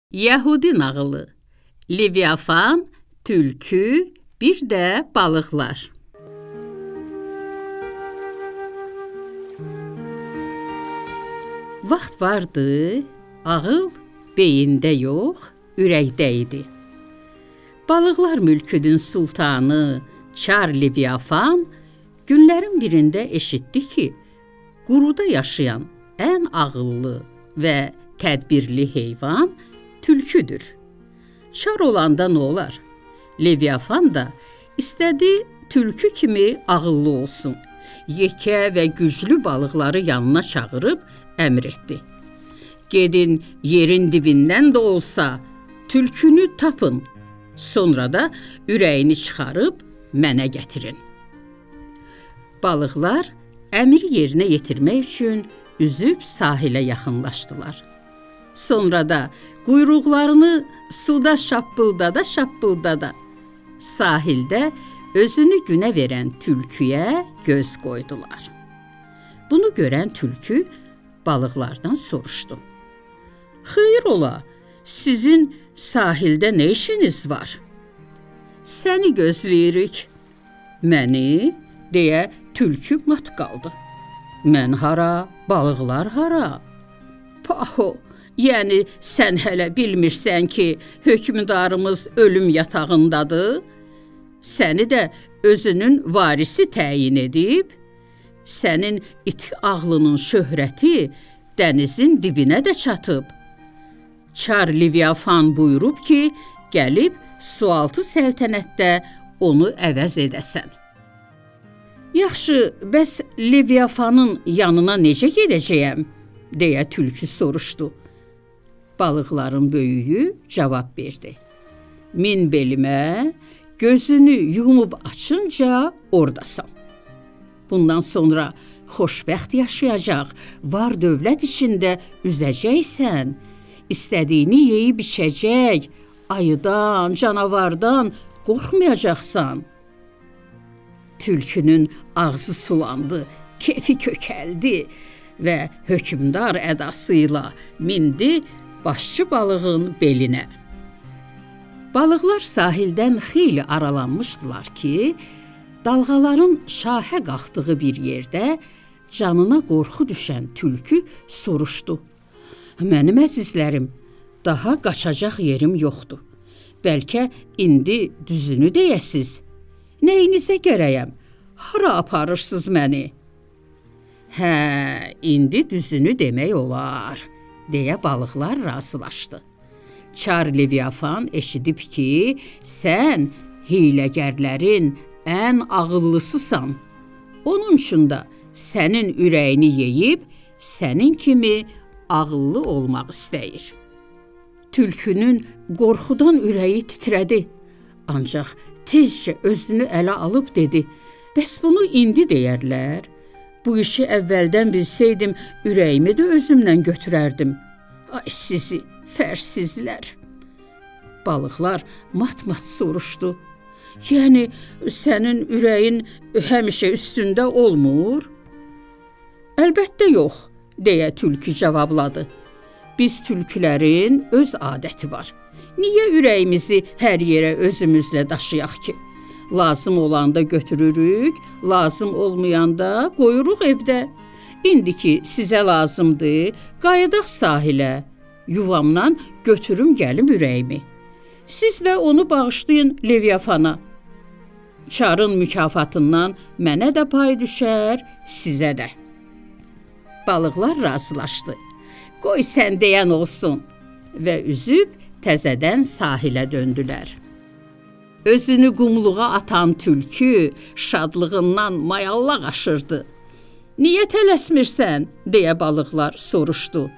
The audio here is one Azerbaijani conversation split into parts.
Yəhudi nağılı, Leviafan, tülkü, bir də balıqlar. Vaxt vardı, ağıl beyində yox, ürəkdə idi. Balıqlar mülkünün sultanı Çar Leviafan günlərin birində eşitdi ki, quruda yaşayan ən ağıllı və tədbirli heyvan tülküdür. Çar olanda nə olar? Leviafan da istədi tülkü kimi ağıllı olsun. Yekə və güclü balıqları yanına çağırıb əmr etdi. Gedin yerin dibindən də olsa tülkünü tapın. Sonra da ürəyini çıxarıb mənə gətirin. Balıqlar əmri yerinə yetirmək üçün üzüb sahilə yaxınlaşdılar. Sonra da quyruqlarını suda şappıldada sahildə özünü günə verən tülküyə göz qoydular. Bunu görən tülkü balıqlardan soruşdu. Xeyr ola, sizin sahildə nə işiniz var? Səni gözləyirik. Məni, deyə tülkü mat qaldı. Mən hara, balıqlar hara? Paho, yəni sən hələ bilmirsən ki, hökmdarımız ölüm yatağındadır? Səni də özünün varisi təyin edib, sənin iti ağlının şöhrəti dənizin dibinə də çatıb. Çar Leviafan buyurub ki, gəlib sualtı səltənətdə onu əvəz edəsən. Yaxşı, bəs Leviafanın yanına necə gedəcəyəm? Deyə tülkü soruşdu. Balıqların böyüyü cavab verdi. Min belimə, gözünü yumub açınca ordasan. Bundan sonra xoşbəxt yaşayacaq, var dövlət içində üzəcəksən, istədiyini yeyib içəcək, ayıdan, canavardan qorxmayacaqsan. Tülkünün ağzı sulandı, kefi kökəldi və hökmdar ədasıyla mindi başçı balığın belinə. Balıqlar sahildən xeyli aralanmışdılar ki, dalğaların şahə qalxdığı bir yerdə canına qorxu düşən tülkü soruşdu. Mənim əzizlərim, daha qaçacaq yerim yoxdur. Bəlkə indi düzünü deyəsiz. Nəyinizə gərəyəm? Hara aparırsınız məni? Hə, indi düzünü demək olar, deyə balıqlar razılaşdı. Çar Leviafan eşidib ki, sən hiyləgərlərin ən ağıllısısan. Onun üçün də sənin ürəyini yeyib, sənin kimi ağıllı olmaq istəyir. Tülkünün qorxudan ürəyi titrədi. Ancaq tezcə özünü ələ alıb dedi, bəs bunu indi deyərlər? Bu işi əvvəldən bilsəydim, ürəyimi də özümdən götürərdim. Ay sizi, fərsizlər. Balıqlar mat-mat soruşdu. Yəni, sənin ürəyin həmişə üstündə olmur? Əlbəttə yox, deyə tülkü cavabladı. Biz tülkülərin öz adəti var. Niyə ürəyimizi hər yerə özümüzlə daşıyaq ki? Lazım olanda götürürük, lazım olmayanda qoyuruq evdə. İndiki sizə lazımdır, qayıdaq sahilə. Yuvamdan götürüm gəlim ürəyimi. Siz də onu bağışlayın Leviafana. Çarın mükafatından mənə də pay düşər, sizə də. Balıqlar razılaşdı. Qoy sən deyən olsun və üzüb təzədən sahilə döndülər. Özünü qumluğa atan tülkü şadlığından mayallaq aşırdı. Niyə tələsmirsən? Deyə balıqlar soruşdu.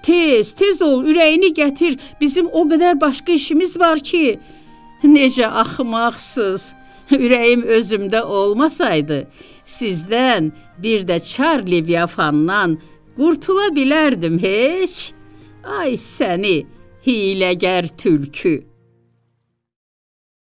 Tez ol, ürəyini gətir, bizim o qədər başqa işimiz var ki. Necə axmaqsız, ürəyim özümdə olmasaydı, sizdən bir də Çar Leviafandan qurtula bilərdim heç. Ay səni, hiyləgər tülkü.